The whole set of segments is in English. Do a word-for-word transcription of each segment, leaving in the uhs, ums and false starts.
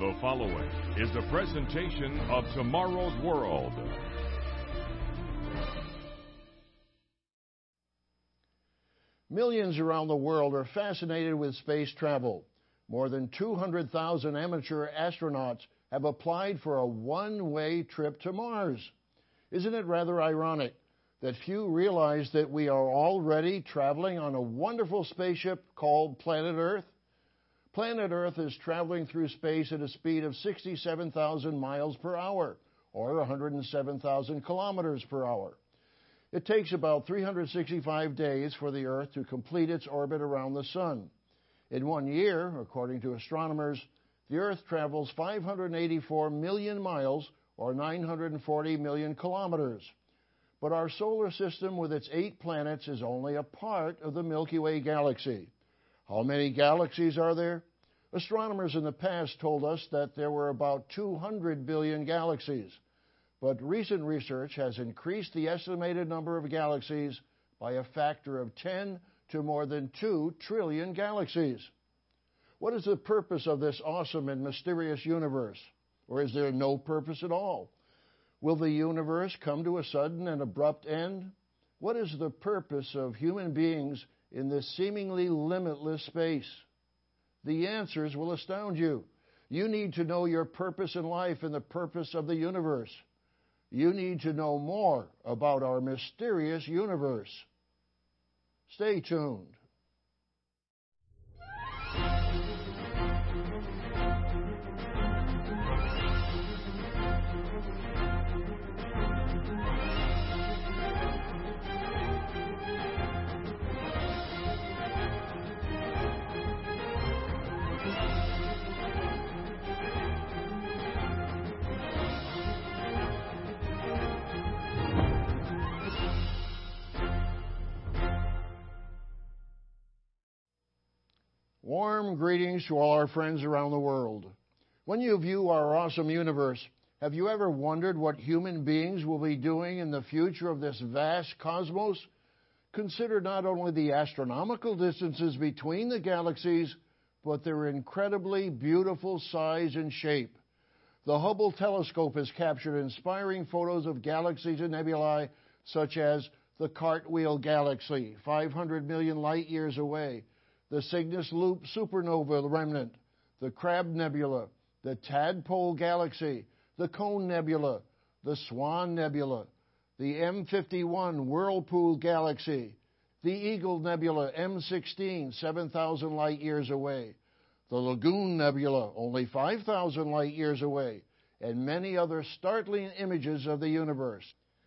The following is a presentation of Tomorrow's World. Millions around the world are fascinated with space travel. More than two hundred thousand amateur astronauts have applied for a one-way trip to Mars. Isn't it rather ironic that few realize that we are already traveling on a wonderful spaceship called Planet Earth? Planet Earth is traveling through space at a speed of sixty-seven thousand miles per hour, or one hundred seven thousand kilometers per hour. It takes about three hundred sixty-five days for the Earth to complete its orbit around the Sun. In one year, according to astronomers, the Earth travels five hundred eighty-four million miles, or nine hundred forty million kilometers. But our solar system with its eight planets is only a part of the Milky Way galaxy. How many galaxies are there? Astronomers in the past told us that there were about two hundred billion galaxies, but recent research has increased the estimated number of galaxies by a factor of ten to more than two trillion galaxies. What is the purpose of this awesome and mysterious universe? Or is there no purpose at all? Will the universe come to a sudden and abrupt end? What is the purpose of human beings in this seemingly limitless space? The answers will astound you. You need to know your purpose in life and the purpose of the universe. You need to know more about our mysterious universe. Stay tuned. Warm greetings to all our friends around the world. When you view our awesome universe, have you ever wondered what human beings will be doing in the future of this vast cosmos? Consider not only the astronomical distances between the galaxies, but their incredibly beautiful size and shape. The Hubble telescope has captured inspiring photos of galaxies and nebulae such as the Cartwheel Galaxy, five hundred million light years away, the Cygnus Loop supernova remnant, the Crab Nebula, the Tadpole Galaxy, the Cone Nebula, the Swan Nebula, the M fifty-one Whirlpool Galaxy, the Eagle Nebula M sixteen, seven thousand light years away, the Lagoon Nebula, only five thousand light years away, and many other startling images of the universe.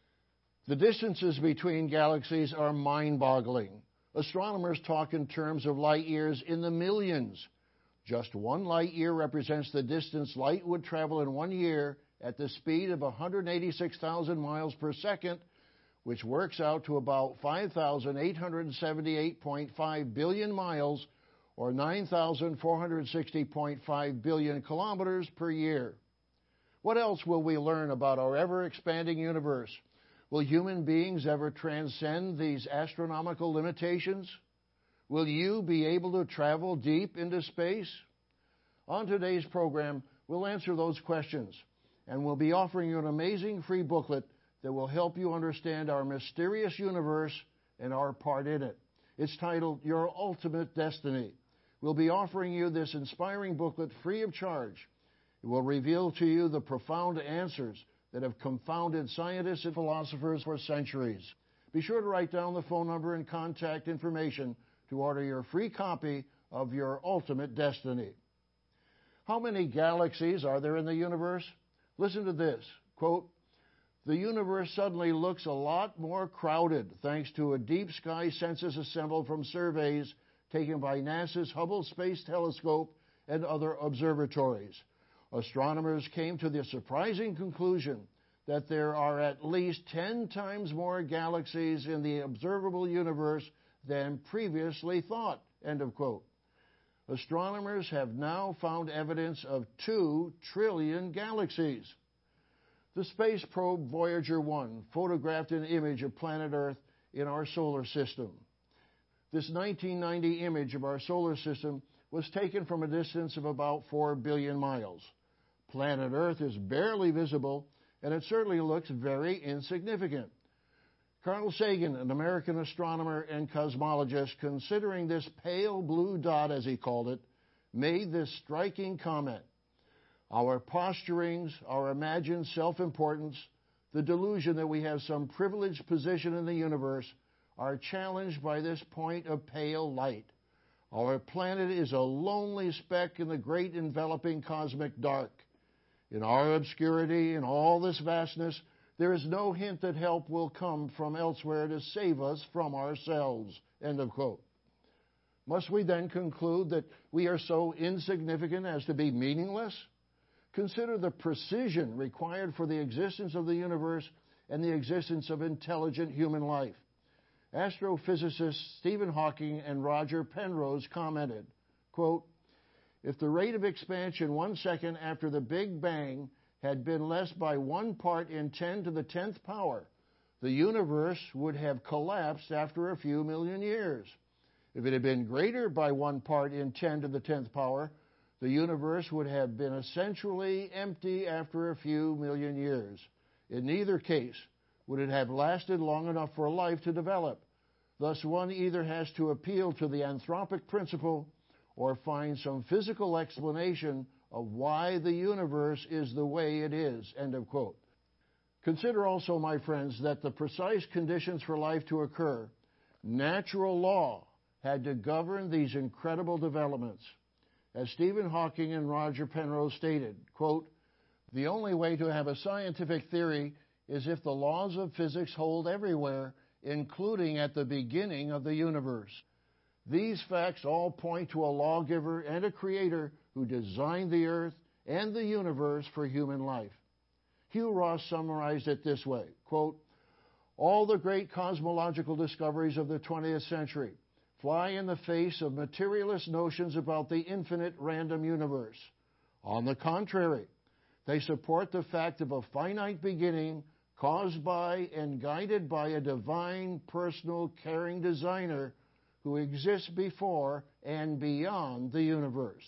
The distances between galaxies are mind-boggling. Astronomers talk in terms of light years in the millions. Just one light year represents the distance light would travel in one year at the speed of one hundred eighty-six thousand miles per second, which works out to about five thousand eight hundred seventy-eight point five billion miles, or nine thousand four hundred sixty point five billion kilometers per year. What else will we learn about our ever-expanding universe? Will human beings ever transcend these astronomical limitations? Will you be able to travel deep into space? On today's program, we'll answer those questions, and we'll be offering you an amazing free booklet that will help you understand our mysterious universe and our part in it. It's titled Your Ultimate Destiny. We'll be offering you this inspiring booklet free of charge. It will reveal to you the profound answers that have confounded scientists and philosophers for centuries. Be sure to write down the phone number and contact information to order your free copy of Your Ultimate Destiny. How many galaxies are there in the universe? Listen to this, quote, "The universe suddenly looks a lot more crowded thanks to a deep sky census assembled from surveys taken by NASA's Hubble Space Telescope and other observatories. Astronomers came to the surprising conclusion that there are at least ten times more galaxies in the observable universe than previously thought," end of quote. Astronomers have now found evidence of two trillion galaxies. The space probe Voyager one photographed an image of planet Earth in our solar system. This nineteen ninety image of our solar system was taken from a distance of about four billion miles. Planet Earth is barely visible, and it certainly looks very insignificant. Carl Sagan, an American astronomer and cosmologist, considering this pale blue dot, as he called it, made this striking comment. Our posturings, our imagined self-importance, the delusion that we have some privileged position in the universe are challenged by this point of pale light. Our planet is a lonely speck in the great enveloping cosmic dark. In our obscurity, in all this vastness, there is no hint that help will come from elsewhere to save us from ourselves. End of quote. Must we then conclude that we are so insignificant as to be meaningless? Consider the precision required for the existence of the universe and the existence of intelligent human life. Astrophysicists Stephen Hawking and Roger Penrose commented, quote, if the rate of expansion one second after the Big Bang had been less by one part in ten to the tenth power, the universe would have collapsed after a few million years. If it had been greater by one part in ten to the tenth power, the universe would have been essentially empty after a few million years. In neither case would it have lasted long enough for life to develop. Thus, one either has to appeal to the anthropic principle or find some physical explanation of why the universe is the way it is. End of quote. Consider also, my friends, that the precise conditions for life to occur, natural law, had to govern these incredible developments. As Stephen Hawking and Roger Penrose stated, quote, the only way to have a scientific theory is if the laws of physics hold everywhere, including at the beginning of the universe. These facts all point to a lawgiver and a creator who designed the earth and the universe for human life. Hugh Ross summarized it this way, quote, all the great cosmological discoveries of the twentieth century fly in the face of materialist notions about the infinite random universe. On the contrary, they support the fact of a finite beginning caused by and guided by a divine, personal, caring designer who exists before and beyond the universe.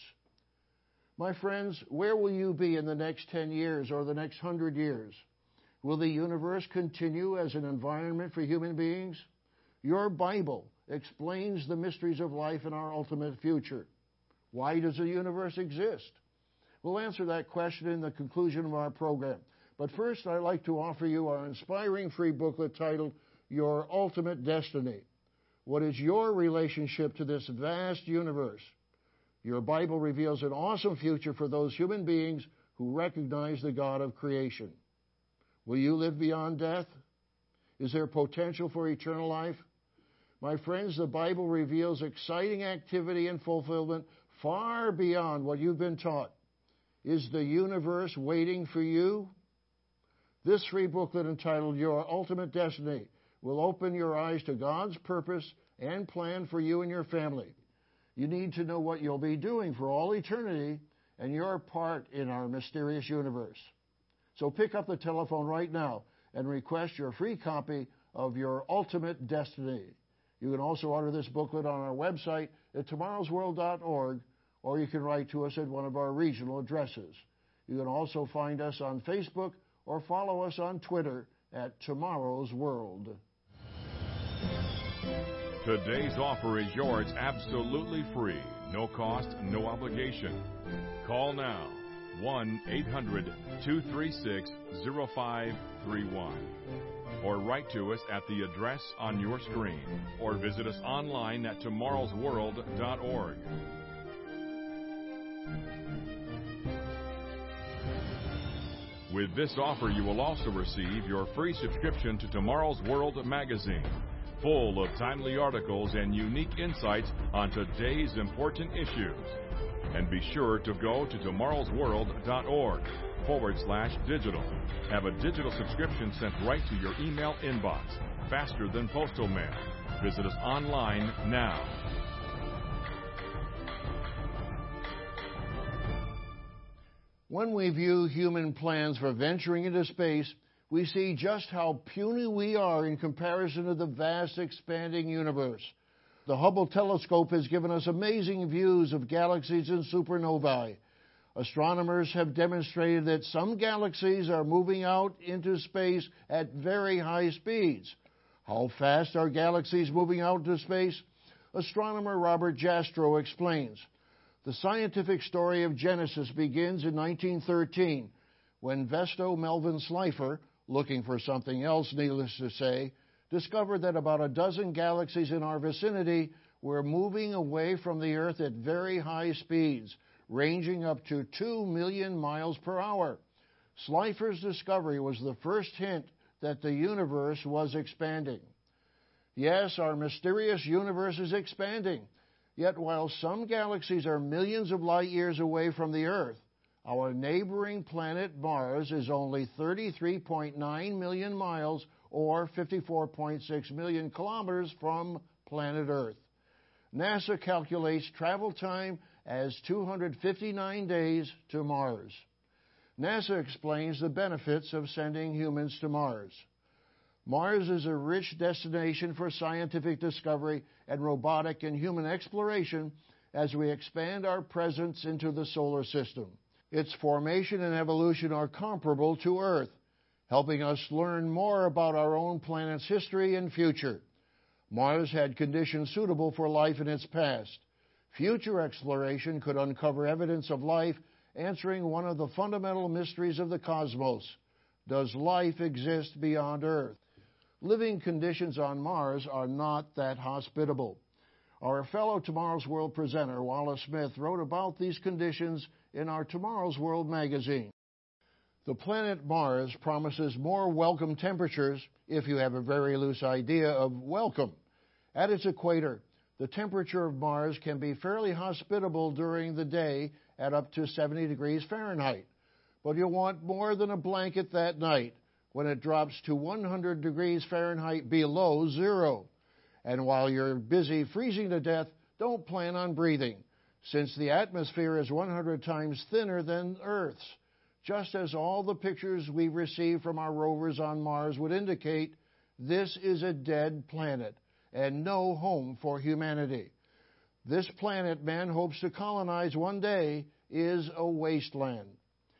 My friends, where will you be in the next ten years or the next hundred years? Will the universe continue as an environment for human beings? Your Bible explains the mysteries of life and our ultimate future. Why does the universe exist? We'll answer that question in the conclusion of our program. But first, I'd like to offer you our inspiring free booklet titled Your Ultimate Destiny. What is your relationship to this vast universe? Your Bible reveals an awesome future for those human beings who recognize the God of creation. Will you live beyond death? Is there potential for eternal life? My friends, the Bible reveals exciting activity and fulfillment far beyond what you've been taught. Is the universe waiting for you? This free booklet entitled Your Ultimate Destiny will open your eyes to God's purpose and plan for you and your family. You need to know what you'll be doing for all eternity and your part in our mysterious universe. So pick up the telephone right now and request your free copy of Your Ultimate Destiny. You can also order this booklet on our website at tomorrows world dot org, or you can write to us at one of our regional addresses. You can also find us on Facebook or follow us on Twitter at Tomorrow's World. Today's offer is yours absolutely free. No cost, no obligation. Call now, one eight hundred, two three six, zero five three one. Or write to us at the address on your screen. Or visit us online at tomorrows world dot org. With this offer, you will also receive your free subscription to Tomorrow's World magazine, full of timely articles and unique insights on today's important issues. And be sure to go to tomorrows world dot org forward slash digital. Have a digital subscription sent right to your email inbox, faster than postal mail. Visit us online now. When we view human plans for venturing into space, we see just how puny we are in comparison to the vast expanding universe. The Hubble telescope has given us amazing views of galaxies and supernovae. Astronomers have demonstrated that some galaxies are moving out into space at very high speeds. How fast are galaxies moving out into space? Astronomer Robert Jastrow explains. The scientific story of Genesis begins in nineteen thirteen, when Vesto Melvin Slipher, looking for something else, needless to say, discovered that about a dozen galaxies in our vicinity were moving away from the Earth at very high speeds, ranging up to two million miles per hour. Slipher's discovery was the first hint that the universe was expanding. Yes, our mysterious universe is expanding. Yet while some galaxies are millions of light years away from the Earth, our neighboring planet Mars is only thirty-three point nine million miles or fifty-four point six million kilometers from planet Earth. NASA calculates travel time as two hundred fifty-nine days to Mars. NASA explains the benefits of sending humans to Mars. Mars is a rich destination for scientific discovery and robotic and human exploration as we expand our presence into the solar system. Its formation and evolution are comparable to Earth, helping us learn more about our own planet's history and future. Mars had conditions suitable for life in its past. Future exploration could uncover evidence of life, answering one of the fundamental mysteries of the cosmos. Does life exist beyond Earth? Living conditions on Mars are not that hospitable. Our fellow Tomorrow's World presenter, Wallace Smith, wrote about these conditions in our Tomorrow's World magazine. The planet Mars promises more welcome temperatures if you have a very loose idea of welcome. At its equator, the temperature of Mars can be fairly hospitable during the day at up to seventy degrees Fahrenheit. But you'll want more than a blanket that night when it drops to one hundred degrees Fahrenheit below zero. And while you're busy freezing to death, don't plan on breathing, since the atmosphere is one hundred times thinner than Earth's. Just as all the pictures we've received from our rovers on Mars would indicate, this is a dead planet and no home for humanity. This planet man hopes to colonize one day is a wasteland.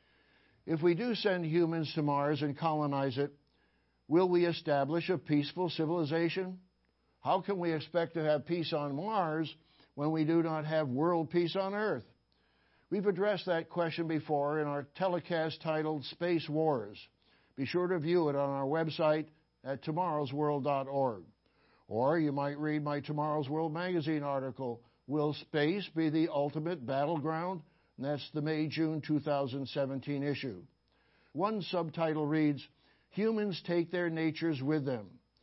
If we do send humans to Mars and colonize it, will we establish a peaceful civilization? How can we expect to have peace on Mars when we do not have world peace on Earth? We've addressed that question before in our telecast titled Space Wars. Be sure to view it on our website at tomorrows world dot org. Or you might read my Tomorrow's World magazine article, Will Space Be the Ultimate Battleground? And that's the May-June two thousand seventeen issue. One subtitle reads, Humans Take Their Natures With Them.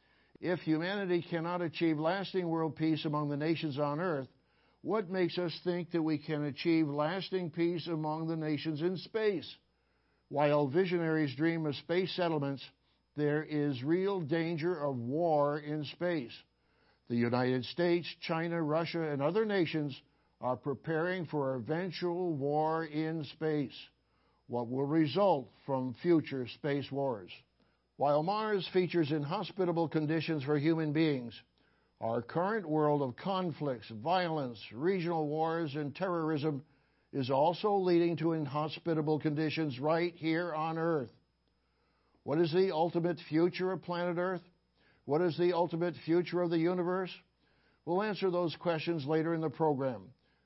If humanity cannot achieve lasting world peace among the nations on Earth, what makes us think that we can achieve lasting peace among the nations in space? While visionaries dream of space settlements, there is real danger of war in space. The United States, China, Russia, and other nations are preparing for eventual war in space. What will result from future space wars? While Mars features inhospitable conditions for human beings, our current world of conflicts, violence, regional wars, and terrorism is also leading to inhospitable conditions right here on Earth. What is the ultimate future of planet Earth? What is the ultimate future of the universe? We'll answer those questions later in the program.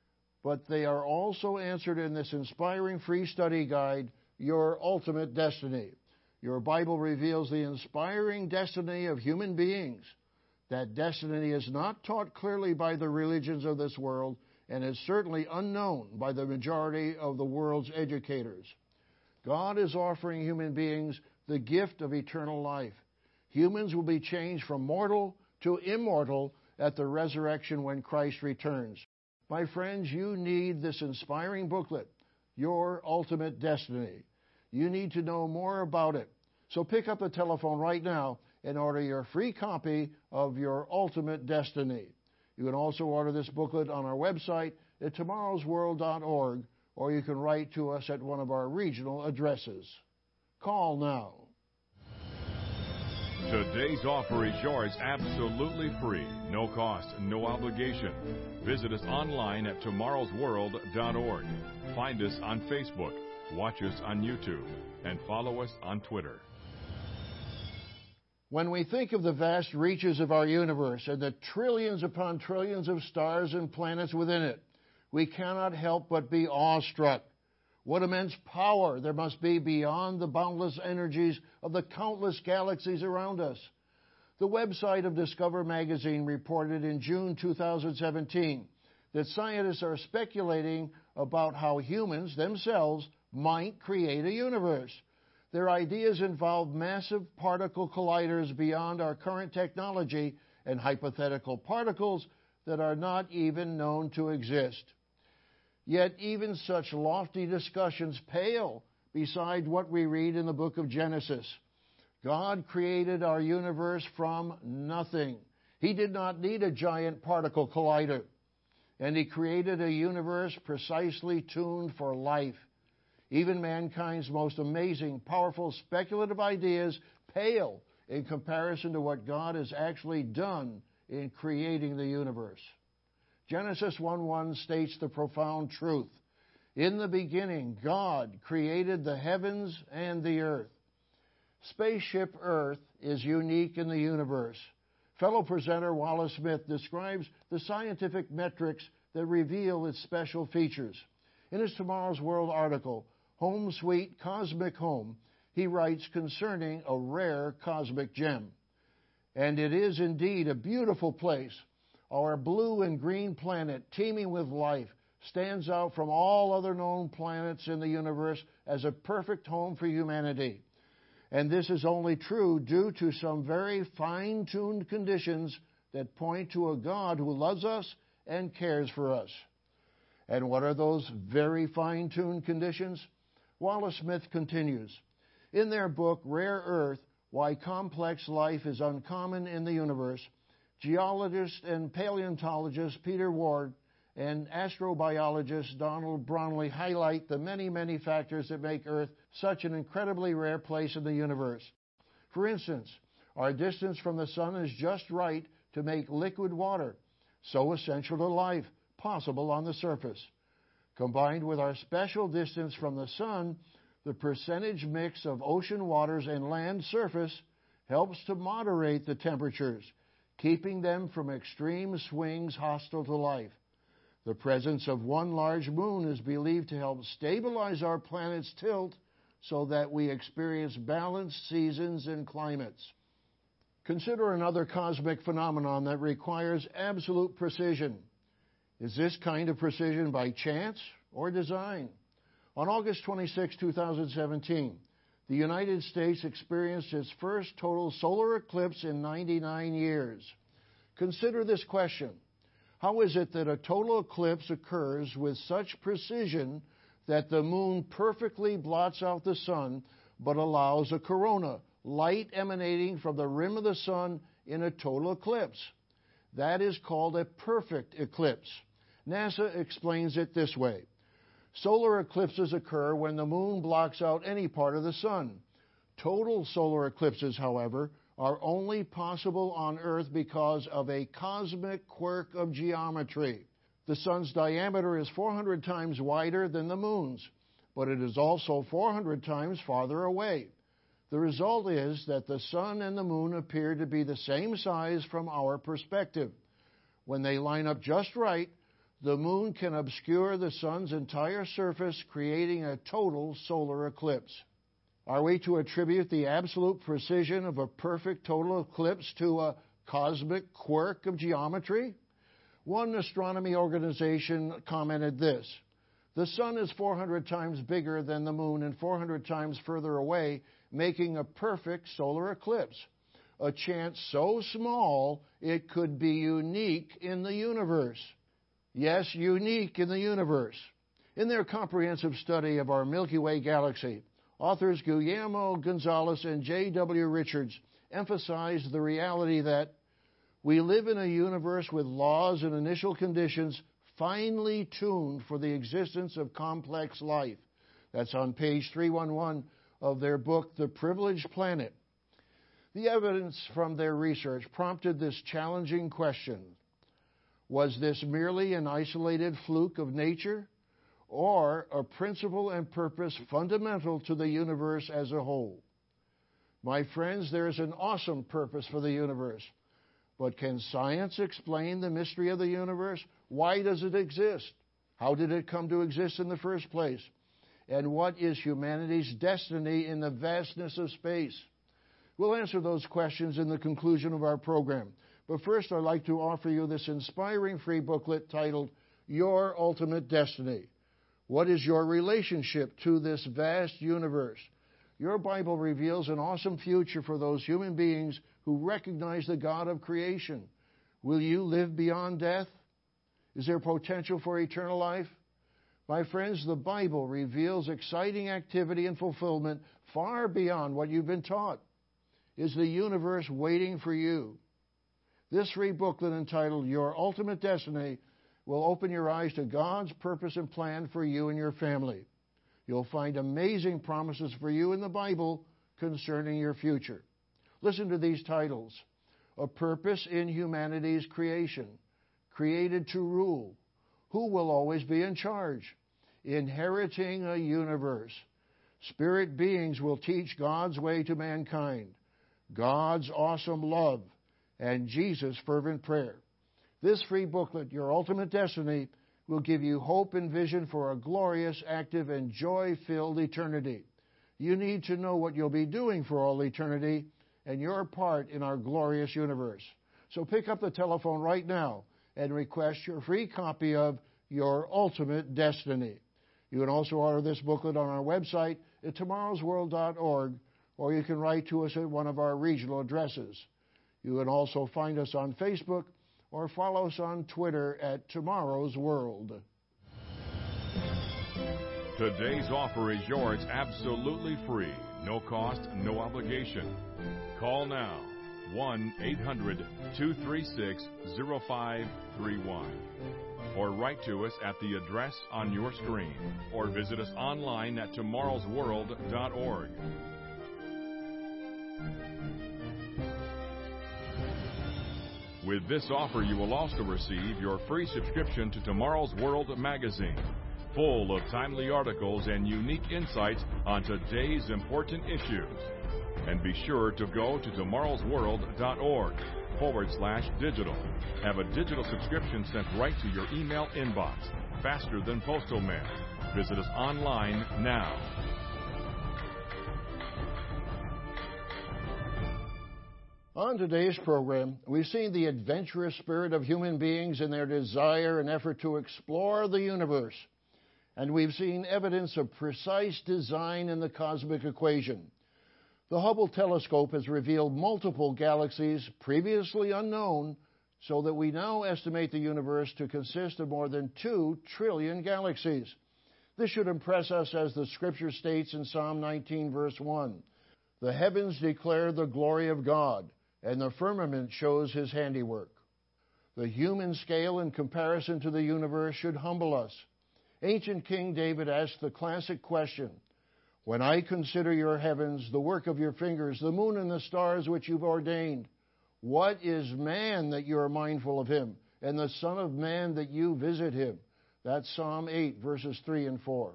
But they are also answered in this inspiring free study guide, Your Ultimate Destiny. Your Bible reveals the inspiring destiny of human beings. That destiny is not taught clearly by the religions of this world and is certainly unknown by the majority of the world's educators. God is offering human beings the gift of eternal life. Humans will be changed from mortal to immortal at the resurrection when Christ returns. My friends, you need this inspiring booklet, Your Ultimate Destiny. You need to know more about it. So pick up the telephone right now and order your free copy of Your Ultimate Destiny. You can also order this booklet on our website at tomorrows world dot org, or you can write to us at one of our regional addresses. Call now. Today's offer is yours absolutely free, no cost, no obligation. Visit us online at tomorrows world dot org. Find us on Facebook, watch us on YouTube, and follow us on Twitter. When we think of the vast reaches of our universe and the trillions upon trillions of stars and planets within it, we cannot help but be awestruck. What immense power there must be beyond the boundless energies of the countless galaxies around us. The website of Discover Magazine reported in June two thousand seventeen that scientists are speculating about how humans themselves might create a universe. Their ideas involve massive particle colliders beyond our current technology and hypothetical particles that are not even known to exist. Yet even such lofty discussions pale beside what we read in the book of Genesis. God created our universe from nothing. He did not need a giant particle collider. And He created a universe precisely tuned for life. Even mankind's most amazing, powerful, speculative ideas pale in comparison to what God has actually done in creating the universe. Genesis one one states the profound truth. In the beginning, God created the heavens and the earth. Spaceship Earth is unique in the universe. Fellow presenter Wallace Smith describes the scientific metrics that reveal its special features. In his Tomorrow's World article, Home Sweet Cosmic Home, he writes concerning a rare cosmic gem. And it is indeed a beautiful place. Our blue and green planet, teeming with life, stands out from all other known planets in the universe as a perfect home for humanity. And this is only true due to some very fine-tuned conditions that point to a God who loves us and cares for us. And what are those very fine-tuned conditions? Wallace Smith continues, in their book, Rare Earth, Why Complex Life is Uncommon in the Universe, geologist and paleontologist Peter Ward and astrobiologist Donald Brownlee highlight the many, many factors that make Earth such an incredibly rare place in the universe. For instance, our distance from the Sun is just right to make liquid water, so essential to life, possible on the surface. Combined with our special distance from the Sun, the percentage mix of ocean waters and land surface helps to moderate the temperatures, keeping them from extreme swings hostile to life. The presence of one large moon is believed to help stabilize our planet's tilt so that we experience balanced seasons and climates. Consider another cosmic phenomenon that requires absolute precision. Is this kind of precision by chance or design? On August twenty-sixth, two thousand seventeen, the United States experienced its first total solar eclipse in ninety-nine years. Consider this question. How is it that a total eclipse occurs with such precision that the moon perfectly blots out the sun but allows a corona, light emanating from the rim of the sun in a total eclipse? That is called a perfect eclipse. NASA explains it this way. Solar eclipses occur when the moon blocks out any part of the sun. Total solar eclipses, however, are only possible on Earth because of a cosmic quirk of geometry. The sun's diameter is four hundred times wider than the moon's, but it is also four hundred times farther away. The result is that the sun and the moon appear to be the same size from our perspective. When they line up just right, the moon can obscure the sun's entire surface, creating a total solar eclipse. Are we to attribute the absolute precision of a perfect total eclipse to a cosmic quirk of geometry? One astronomy organization commented this: the sun is four hundred times bigger than the moon and four hundred times further away, making a perfect solar eclipse. A chance so small it could be unique in the universe. Yes, unique in the universe. In their comprehensive study of our Milky Way galaxy, authors Guillermo Gonzalez and J W Richards emphasize the reality that we live in a universe with laws and initial conditions finely tuned for the existence of complex life. That's on page three eleven of their book, The Privileged Planet. The evidence from their research prompted this challenging question. Was this merely an isolated fluke of nature, or a principle and purpose fundamental to the universe as a whole? My friends, there is an awesome purpose for the universe. But can science explain the mystery of the universe? Why does it exist? How did it come to exist in the first place? And what is humanity's destiny in the vastness of space? We'll answer those questions in the conclusion of our program. But first, I'd like to offer you this inspiring free booklet titled, Your Ultimate Destiny. What is your relationship to this vast universe? Your Bible reveals an awesome future for those human beings who recognize the God of creation. Will you live beyond death? Is there potential for eternal life? My friends, the Bible reveals exciting activity and fulfillment far beyond what you've been taught. Is the universe waiting for you? This free booklet entitled Your Ultimate Destiny will open your eyes to God's purpose and plan for you and your family. You'll find amazing promises for you in the Bible concerning your future. Listen to these titles. A Purpose in Humanity's Creation. Created to Rule. Who will always be in charge? Inheriting a Universe. Spirit beings will teach God's way to mankind. God's awesome love. And Jesus' fervent prayer. This free booklet, Your Ultimate Destiny, will give you hope and vision for a glorious, active, and joy-filled eternity. You need to know what you'll be doing for all eternity and your part in our glorious universe. So pick up the telephone right now and request your free copy of Your Ultimate Destiny. You can also order this booklet on our website at tomorrows world dot org, or you can write to us at one of our regional addresses. You can also find us on Facebook or follow us on Twitter at Tomorrow's World. Today's offer is yours absolutely free. No cost, no obligation. Call now, one eight hundred two three six zero five three one. Or write to us at the address on your screen. Or visit us online at tomorrows world dot org. With this offer, you will also receive your free subscription to Tomorrow's World magazine, full of timely articles and unique insights on today's important issues. And be sure to go to tomorrows world dot org forward slash digital. Have a digital subscription sent right to your email inbox, faster than postal mail. Visit us online now. On today's program, we've seen the adventurous spirit of human beings in their desire and effort to explore the universe. And we've seen evidence of precise design in the cosmic equation. The Hubble telescope has revealed multiple galaxies previously unknown, so that we now estimate the universe to consist of more than two trillion galaxies. This should impress us as the Scripture states in Psalm nineteen, verse one. The heavens declare the glory of God, and the firmament shows His handiwork. The human scale in comparison to the universe should humble us. Ancient King David asked the classic question, when I consider your heavens, the work of your fingers, the moon and the stars which you've ordained, what is man that you are mindful of him, and the Son of Man that you visit him? That's Psalm eight, verses three and four.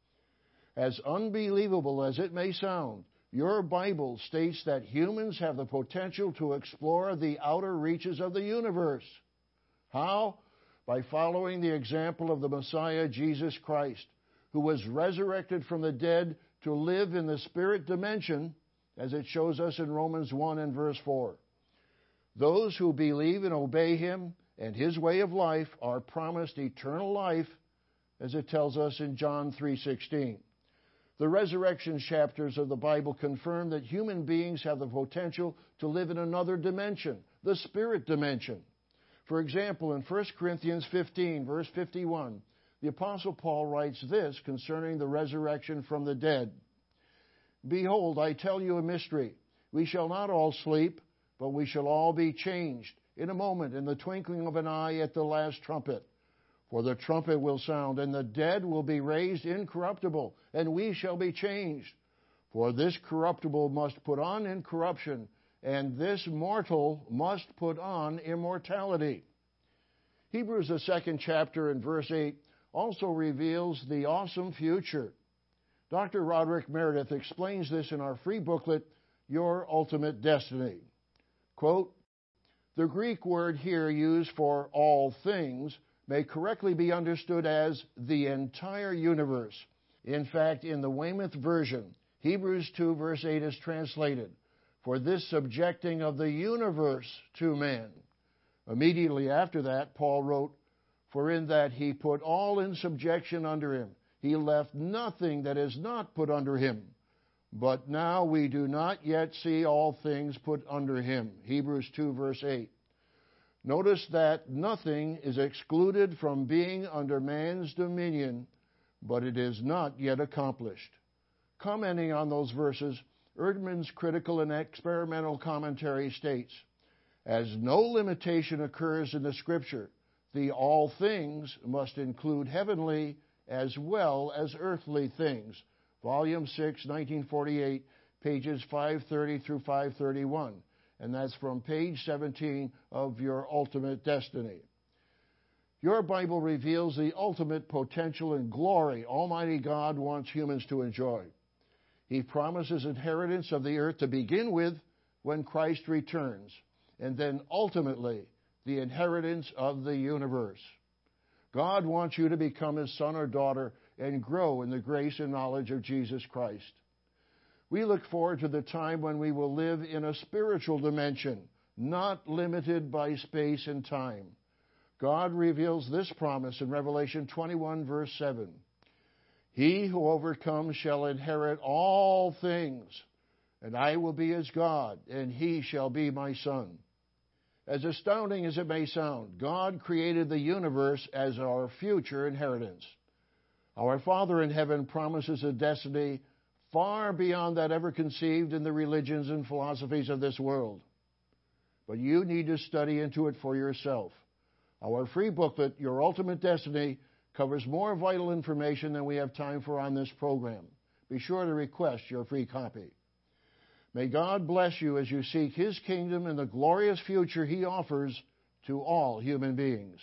As unbelievable as it may sound, your Bible states that humans have the potential to explore the outer reaches of the universe. How? By following the example of the Messiah, Jesus Christ, who was resurrected from the dead to live in the spirit dimension, as it shows us in Romans one and verse four. Those who believe and obey Him and His way of life are promised eternal life, as it tells us in John three sixteen. The resurrection chapters of the Bible confirm that human beings have the potential to live in another dimension, the spirit dimension. For example, in First Corinthians fifteen, verse fifty-one, the Apostle Paul writes this concerning the resurrection from the dead. Behold, I tell you a mystery. We shall not all sleep, but we shall all be changed in a moment, in the twinkling of an eye, at the last trumpet. For the trumpet will sound, and the dead will be raised incorruptible, and we shall be changed. For this corruptible must put on incorruption, and this mortal must put on immortality. Hebrews, the second chapter and verse eight, also reveals the awesome future. Doctor Roderick Meredith explains this in our free booklet, Your Ultimate Destiny. Quote, the Greek word here used for all things may correctly be understood as the entire universe. In fact, in the Weymouth version, Hebrews two verse eight is translated, for this subjecting of the universe to man. Immediately after that, Paul wrote, for in that he put all in subjection under him. He left nothing that is not put under him. But now we do not yet see all things put under him. Hebrews two verse eight. Notice that nothing is excluded from being under man's dominion, but it is not yet accomplished. Commenting on those verses, Erdman's critical and experimental commentary states, as no limitation occurs in the Scripture, the all things must include heavenly as well as earthly things. Volume six, nineteen forty-eight, pages five thirty through five thirty-one. And that's from page seventeen of Your Ultimate Destiny. Your Bible reveals the ultimate potential and glory Almighty God wants humans to enjoy. He promises inheritance of the earth to begin with when Christ returns, and then ultimately the inheritance of the universe. God wants you to become His son or daughter and grow in the grace and knowledge of Jesus Christ. We look forward to the time when we will live in a spiritual dimension, not limited by space and time. God reveals this promise in Revelation twenty-one, verse seven. He who overcomes shall inherit all things, and I will be his God, and he shall be my son. As astounding as it may sound, God created the universe as our future inheritance. Our Father in heaven promises a destiny far beyond that ever conceived in the religions and philosophies of this world. But you need to study into it for yourself. Our free booklet, Your Ultimate Destiny, covers more vital information than we have time for on this program. Be sure to request your free copy. May God bless you as you seek His kingdom and the glorious future He offers to all human beings.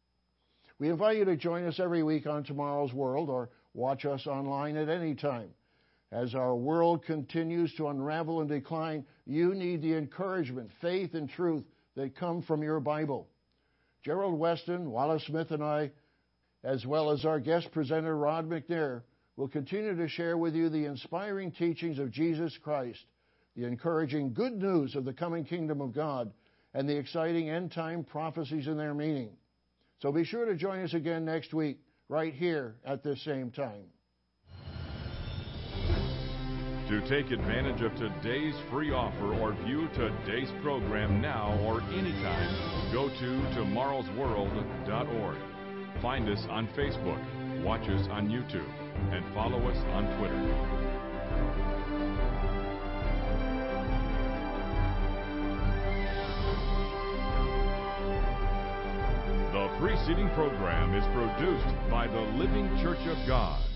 We invite you to join us every week on Tomorrow's World or watch us online at any time. As our world continues to unravel and decline, you need the encouragement, faith, and truth that come from your Bible. Gerald Weston, Wallace Smith, and I, as well as our guest presenter Rod McNair, will continue to share with you the inspiring teachings of Jesus Christ, the encouraging good news of the coming kingdom of God, and the exciting end-time prophecies and their meaning. So be sure to join us again next week, right here at this same time. To take advantage of today's free offer or view today's program now or anytime, go to tomorrows world dot org. Find us on Facebook, watch us on YouTube, and follow us on Twitter. The preceding program is produced by the Living Church of God.